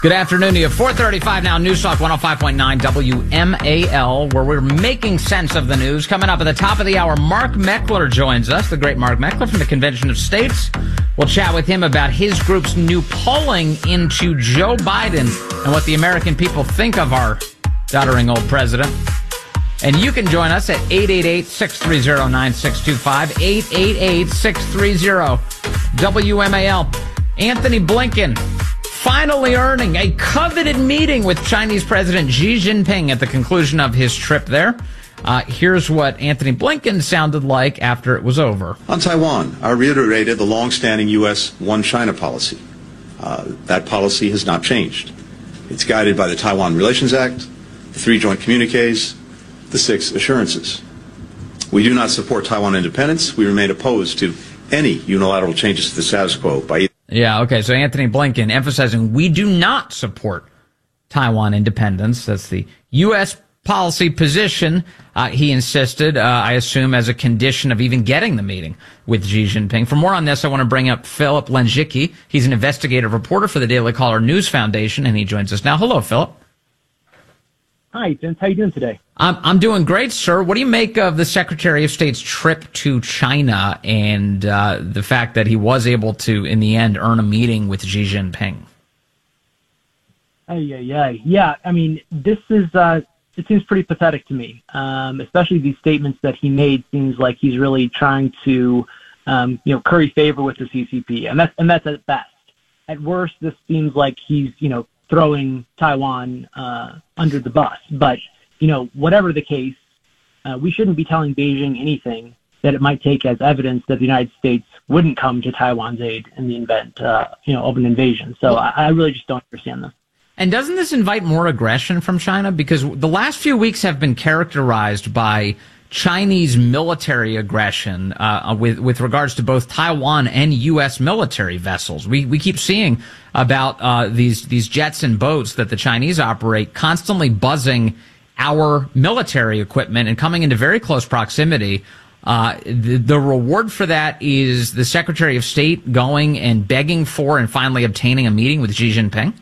Good afternoon to you. 4:35 now, News Talk 105.9 WMAL, where we're making sense of the news. Coming up at the top of the hour, Mark Meckler joins us, the great Mark Meckler from the Convention of States. We'll chat with him about his group's new polling into Joe Biden and what the American people think of our doddering old president. And you can join us at 888-630-9625, 888-630-WMAL. Anthony Blinken finally earning a coveted meeting with Chinese President Xi Jinping at the conclusion of his trip there. Here's what Anthony Blinken sounded like after it was over. On Taiwan, I reiterated the long-standing U.S. One China policy. That policy has not changed. It's guided by the Taiwan Relations Act, the 3 joint communiques, the 6 assurances. We do not support Taiwan independence. We remain opposed to any unilateral changes to the status quo by either. Yeah, okay, so Anthony Blinken emphasizing we do not support Taiwan independence. That's the U.S. policy position, he insisted, I assume, as a condition of even getting the meeting with Xi Jinping. For more on this, I want to bring up Philip Lenjicki. He's an investigative reporter for the Daily Caller News Foundation, and he joins us now. Hello, Philip. Hi, Vince. How you doing today? I'm doing great, sir. What do you make of the Secretary of State's trip to China and the fact that he was able to, in the end, earn a meeting with Xi Jinping? Yeah. I mean, this is it seems pretty pathetic to me, especially these statements that he made. Seems like he's really trying to, curry favor with the CCP, and that's at best. At worst, this seems like he's, throwing Taiwan under the bus. But, whatever the case, we shouldn't be telling Beijing anything that it might take as evidence that the United States wouldn't come to Taiwan's aid in the event, of an invasion. So I really just don't understand this. And doesn't this invite more aggression from China? Because the last few weeks have been characterized by Chinese military aggression with regards to both Taiwan and U.S. military vessels. We keep seeing about these jets and boats that the Chinese operate constantly buzzing our military equipment and coming into very close proximity. The reward for that is the Secretary of State going and begging for and finally obtaining a meeting with Xi Jinping.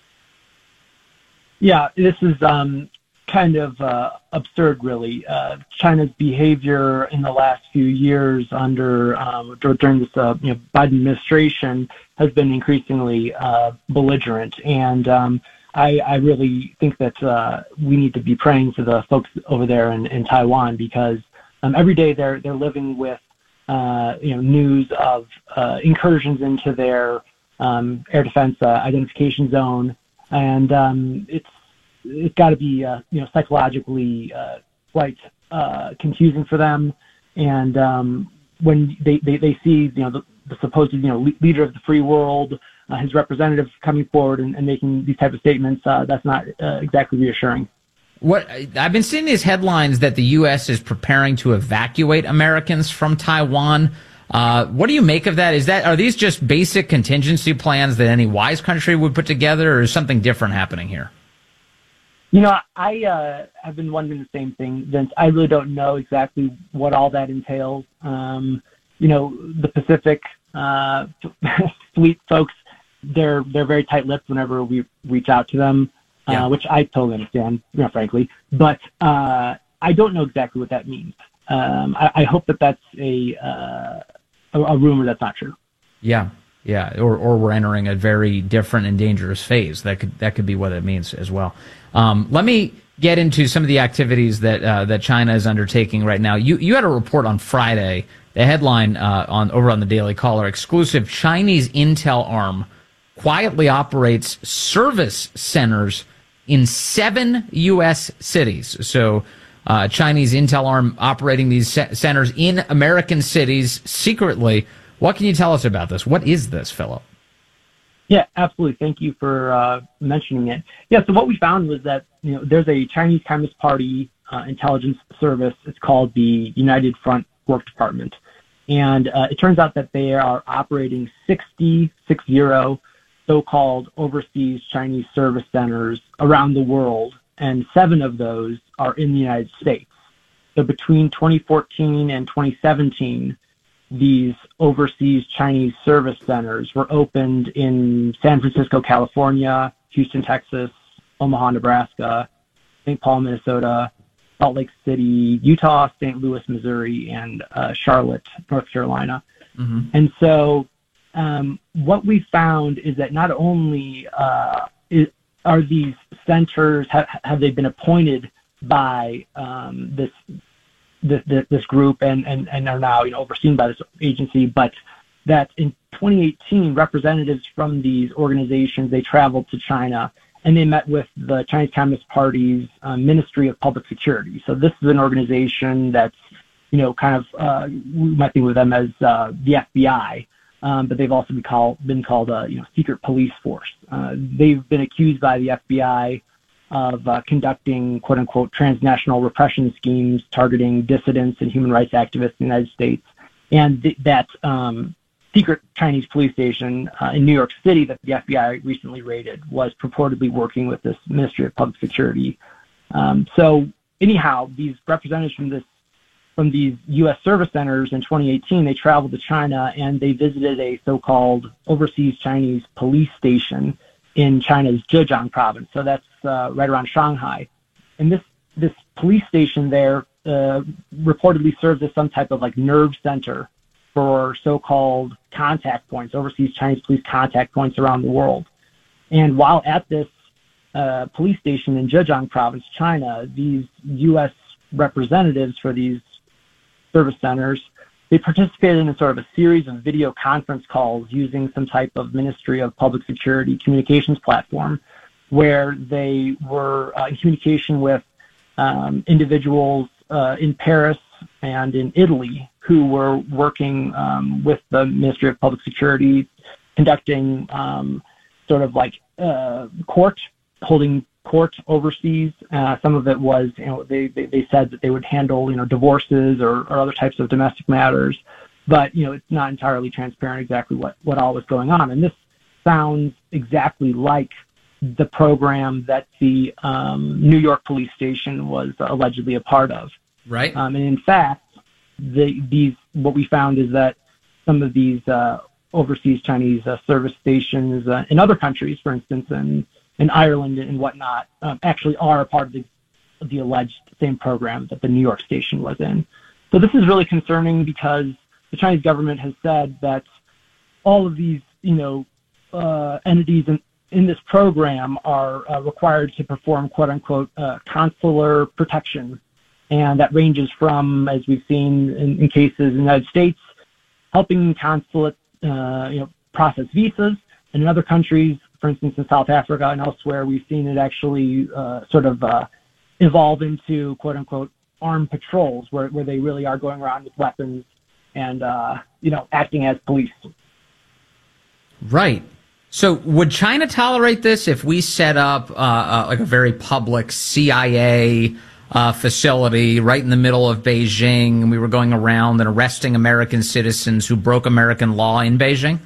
Yeah, this is kind of absurd, really. China's behavior in the last few years during this Biden administration has been increasingly belligerent, and I really think that we need to be praying for the folks over there in Taiwan, because every day they're living with news of incursions into their air defense identification zone, and it's got to be psychologically quite confusing for them. And when they see the supposed leader of the free world, his representative coming forward and making these type of statements, that's not exactly reassuring. What I've been seeing these headlines that the U.S. is preparing to evacuate Americans from Taiwan. What do you make of that? Are these just basic contingency plans that any wise country would put together, or is something different happening here? I have been wondering the same thing, Vince. I really don't know exactly what all that entails. The Pacific Fleet folks, they're very tight-lipped whenever we reach out to them, which I totally understand, frankly. But I don't know exactly what that means. I hope that that's a rumor that's not true. Yeah, or we're entering a very different and dangerous phase. That could be what it means as well. Let me get into some of the activities that China is undertaking right now. You had a report on Friday. The headline over on the Daily Caller: exclusive Chinese intel arm quietly operates service centers in 7 U.S. cities. So Chinese intel arm operating these centers in American cities secretly. What can you tell us about this? What is this, Philip? Yeah, absolutely. Thank you for mentioning it. Yeah, so what we found was that there's a Chinese Communist Party intelligence service. It's called the United Front Work Department. And it turns out that they are operating 60 so-called overseas Chinese service centers around the world, and 7 of those are in the United States. So between 2014 and 2017, these overseas Chinese service centers were opened in San Francisco, California, Houston, Texas, Omaha, Nebraska, St. Paul, Minnesota, Salt Lake City, Utah, St. Louis, Missouri, and Charlotte, North Carolina. Mm-hmm. And so what we found is that not only are these centers, have they been appointed by this group and are now overseen by this agency, but that in 2018, representatives from these organizations, they traveled to China and they met with the Chinese Communist Party's Ministry of Public Security. So this is an organization that's, we might think of them as the FBI, but they've also been called a secret police force. They've been accused by the FBI of conducting quote unquote transnational repression schemes targeting dissidents and human rights activists in the United States. And that secret Chinese police station in New York City that the FBI recently raided was purportedly working with this Ministry of Public Security. So anyhow, these representatives from these U.S. service centers in 2018, they traveled to China and they visited a so-called overseas Chinese police station in China's Zhejiang province. So that's right around Shanghai. And this police station there reportedly serves as some type of nerve center for so-called contact points, overseas Chinese police contact points around the world. And while at this police station in Zhejiang province, China, these U.S. representatives for these service centers, they participated in a sort of a series of video conference calls using some type of Ministry of Public Security communications platform where they were in communication with individuals in Paris and in Italy who were working with the Ministry of Public Security, conducting holding court overseas. Some of it was, they said that they would handle, divorces or other types of domestic matters, but, it's not entirely transparent exactly what all was going on. And this sounds exactly like the program that the New York police station was allegedly a part of. Right. And in fact, what we found is that some of these overseas Chinese service stations in other countries, for instance, in Ireland and whatnot, actually are a part of the alleged same program that the New York station was in. So this is really concerning because the Chinese government has said that all of these, entities in this program are required to perform quote unquote consular protection. And that ranges from, as we've seen in cases in the United States, helping consulate, process visas. And in other countries, for instance, in South Africa and elsewhere, we've seen it actually evolve into, quote unquote, armed patrols where they really are going around with weapons and, acting as police. Right. So would China tolerate this if we set up a very public CIA facility right in the middle of Beijing and we were going around and arresting American citizens who broke American law in Beijing?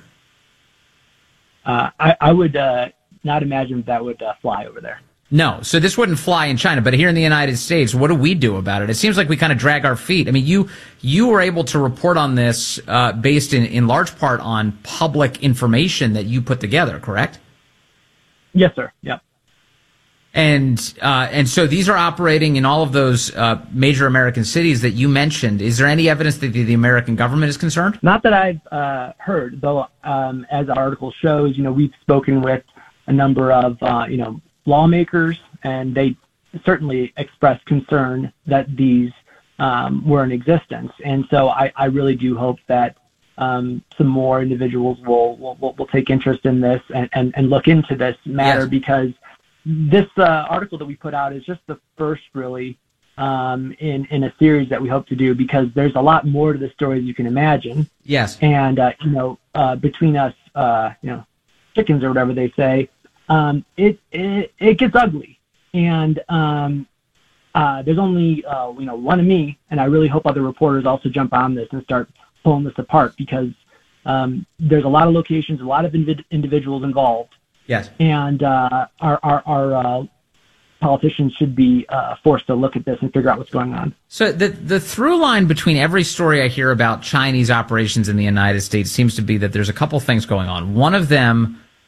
I would not imagine that would fly over there. No, so this wouldn't fly in China, but here in the United States, what do we do about it? It seems like we kind of drag our feet. I mean, you were able to report on this based in large part on public information that you put together, correct? Yes, sir. Yep. And so these are operating in all of those major American cities that you mentioned. Is there any evidence that the American government is concerned? Not that I've heard, though. As our article shows, we've spoken with a number of lawmakers, and they certainly expressed concern that these were in existence. And so I really do hope that some more individuals will take interest in this and look into this matter, yes. Because this article that we put out is just the first, really, in a series that we hope to do, because there's a lot more to the story as you can imagine. Yes. And between us, chickens or whatever they say, it gets ugly. And there's only one of me, and I really hope other reporters also jump on this and start pulling this apart, because there's a lot of locations, a lot of individuals involved. Yes. And our politicians should be forced to look at this and figure out what's going on. So the through line between every story I hear about Chinese operations in the United States seems to be that there's a couple things going on. One of them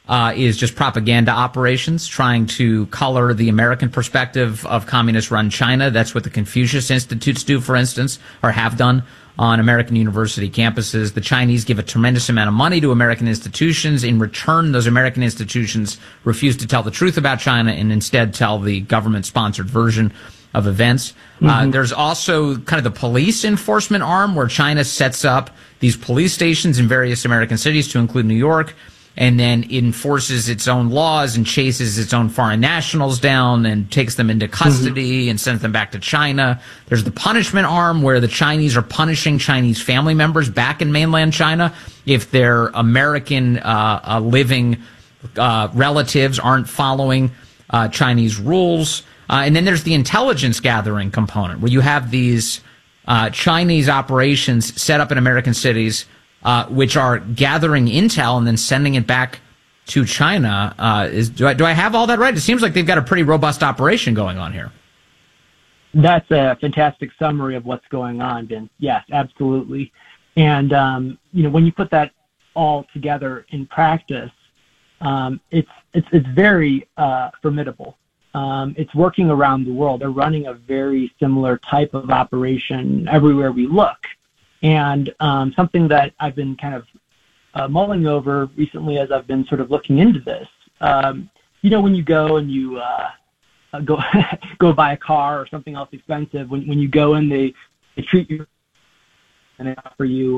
is just propaganda operations, trying to color the American perspective of communist-run China. That's what the Confucius Institutes do, for instance, or have done on American university campuses. The Chinese give a tremendous amount of money to American institutions. In return, those American institutions refuse to tell the truth about China and instead tell the government-sponsored version of events. There's also kind of the police enforcement arm, where China sets up these police stations in various American cities, to include New York, and then enforces its own laws and chases its own foreign nationals down and takes them into custody and sends them back to China. There's the punishment arm, where the Chinese are punishing Chinese family members back in mainland China if their American living relatives aren't following Chinese rules. And then there's the intelligence gathering component, where you have these Chinese operations set up in American cities, which are gathering intel and then sending it back to China. Do I have all that right? It seems like they've got a pretty robust operation going on here. That's a fantastic summary of what's going on, Vince. Yes, absolutely. And when you put that all together in practice, it's very formidable. It's working around the world. They're running a very similar type of operation everywhere we look. And something that I've been kind of mulling over recently as I've been sort of looking into this, when you go and you go buy a car or something else expensive, when you go in, they treat you and they offer you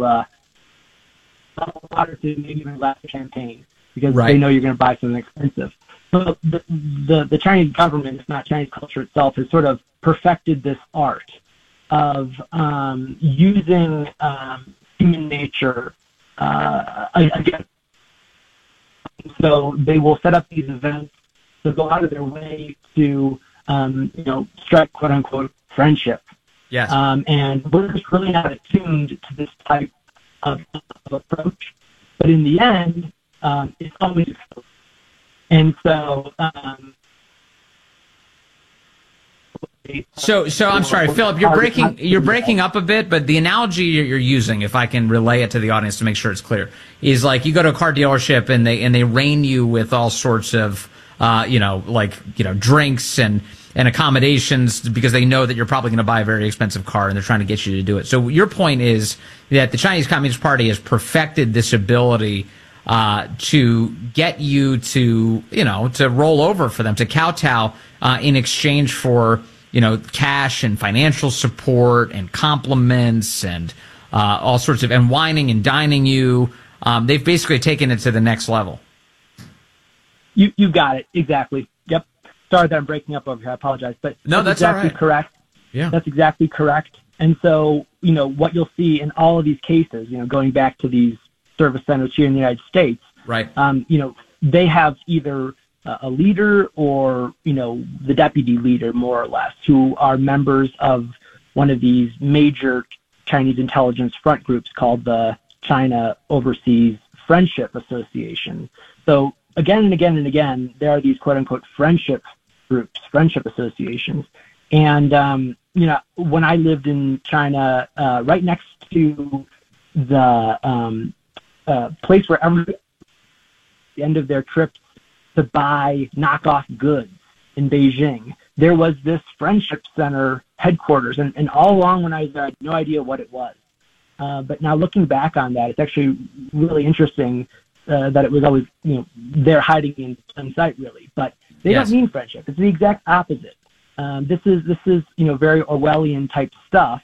water to maybe even a glass of champagne, because they know you're going to buy something expensive. So the Chinese government, if not Chinese culture itself, has sort of perfected this art of using human nature again. So they will set up these events to go out of their way to strike quote unquote friendship. Yes. And we're just really not attuned to this type of approach. But in the end, it's always exposed. And so So I'm sorry, Philip, you're breaking up a bit, but the analogy you're using, if I can relay it to the audience to make sure it's clear, is like you go to a car dealership and they rain you with all sorts of drinks and accommodations, because they know that you're probably going to buy a very expensive car and they're trying to get you to do it. So your point is that the Chinese Communist Party has perfected this ability to get you to roll over for them, to kowtow in exchange for cash and financial support and compliments and all sorts of, and wining and dining you. They've basically taken it to the next level. You got it. Exactly. Yep. Sorry that I'm breaking up over here. I apologize. But no, that's exactly all right. Correct. Yeah. That's exactly correct. And so, what you'll see in all of these cases, going back to these service centers here in the United States, right. They have either a leader or, the deputy leader, more or less, who are members of one of these major Chinese intelligence front groups called the China Overseas Friendship Association. So again and again and again, there are these quote unquote friendship groups, friendship associations. And, when I lived in China, right next to the place where everybody, at the end of their trips to buy knockoff goods in Beijing, there was this friendship center headquarters. And all along when I was there, I had no idea what it was. But now looking back on that, it's actually really interesting that it was always, there hiding in plain sight, really. But they don't mean friendship. It's the exact opposite. This is very Orwellian type stuff.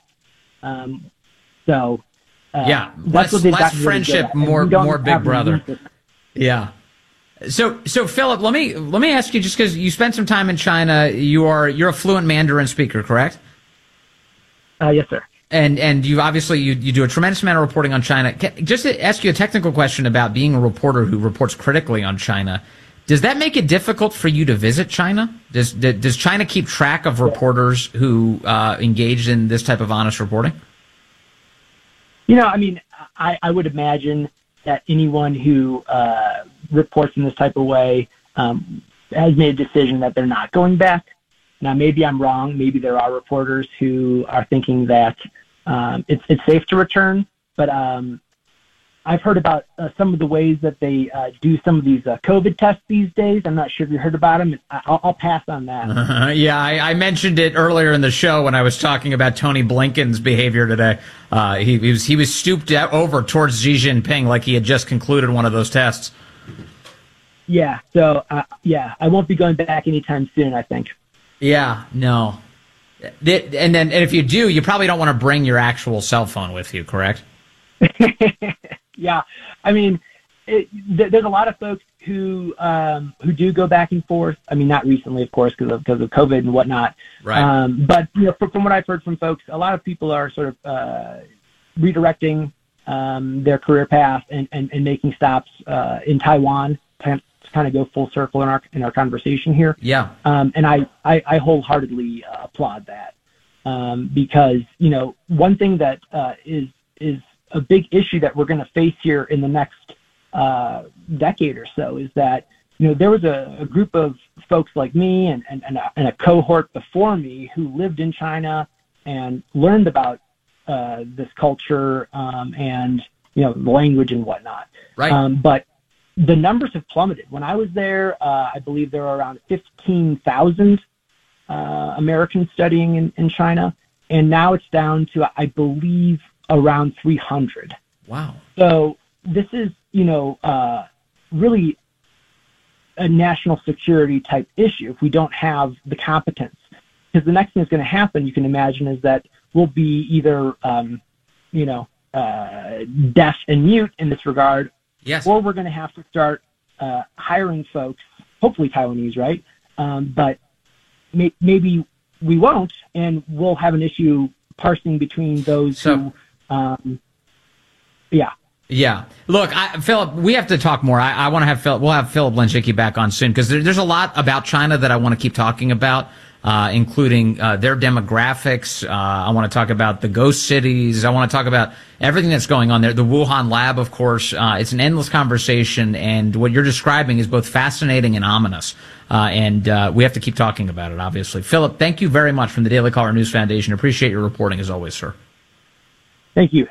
Less friendship, more Big Brother. Yeah. So Philip, let me ask you, just because you spent some time in China, you're a fluent Mandarin speaker, correct? Yes, sir. And you obviously you do a tremendous amount of reporting on China. Just to ask you a technical question about being a reporter who reports critically on China, does that make it difficult for you to visit China? Does China keep track of reporters who engage in this type of honest reporting? I would imagine that anyone who reports in this type of way has made a decision that they're not going back. Now, maybe I'm wrong. Maybe there are reporters who are thinking that it's safe to return. But I've heard about some of the ways that they do some of these COVID tests these days. I'm not sure if you heard about them. I'll pass on that. Yeah, I mentioned it earlier in the show when I was talking about Tony Blinken's behavior today. He was stooped over towards Xi Jinping like he had just concluded one of those tests. Yeah, so I won't be going back anytime soon, I think. Yeah, no. And if you do, you probably don't want to bring your actual cell phone with you, correct? Yeah, I mean, there's a lot of folks who do go back and forth. I mean, not recently, of course, because of COVID and whatnot. Right. But from what I've heard from folks, a lot of people are sort of redirecting their career path and making stops in Taiwan to kind of go full circle in our conversation here. Yeah. And I wholeheartedly applaud that because one thing that is a big issue that we're going to face here in the next decade or so is that there was a group of folks like me and a cohort before me who lived in China and learned about this culture and the language and whatnot. Right. But the numbers have plummeted. When I was there, I believe there were around 15,000 Americans studying in China, and now it's down to, I believe, around 300. Wow. So this is, really a national security type issue if we don't have the competence. Because the next thing that's going to happen, you can imagine, is that we'll be either, deaf and mute in this regard, yes, or we're going to have to start hiring folks, hopefully Taiwanese, right? But maybe we won't, and we'll have an issue parsing between those who, yeah. Yeah. Look, Philip, we have to talk more. I want to have Philip. We'll have Philip Blanchicki back on soon because there's a lot about China that I want to keep talking about, including their demographics. I want to talk about the ghost cities. I want to talk about everything that's going on there. The Wuhan lab, of course. It's an endless conversation, and what you're describing is both fascinating and ominous. And we have to keep talking about it, obviously. Philip, thank you very much from the Daily Caller News Foundation. Appreciate your reporting as always, sir. Thank you.